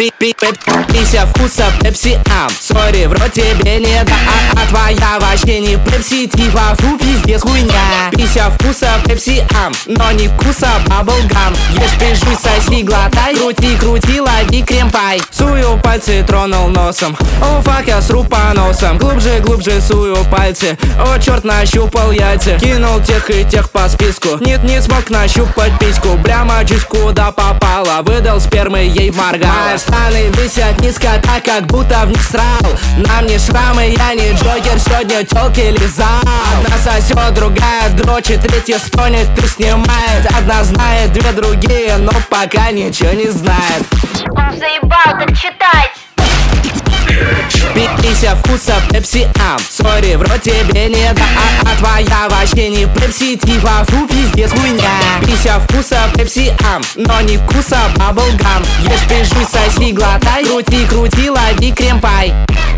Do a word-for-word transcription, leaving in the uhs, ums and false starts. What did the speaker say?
Пися вкуса пепси ам. Сори, в рот тебе не да, а, а твоя вообще не пепси. Типа фу, пиздец, хуйня. Пися вкуса пепси ам, но не вкуса баблгам. Ешь, пижуй, соси, глотай. Крути, крути, лови крем-пай. Сую пальцы, тронул носом. О, фак, я сру по носам. Глубже, глубже сую пальцы. О, черт, нащупал яйца. Кинул тех и тех по списку. Нет, не смог нащупать письку. Прямо чуть куда попало. Выдал спермы, ей моргала. Штаны висят низко, так как будто в них срал. На мне шрамы, я не Джокер. Сегодня тёлки лизал. Одна сосет, другая дрочит, третья стонет и снимает. Одна знает, две другие, но пока ничего не знает. Он заебал так читать. Пися вкуса пепси ам. Сори, в рот тебе не да, а, а твоя вообще не пепси. Типа фу, пиздец, хуйня. Пися вкуса пепси ам, но не вкуса баблгам. Ешь, пижуй, соси, глотай. Крути, крути, лови крем-пай.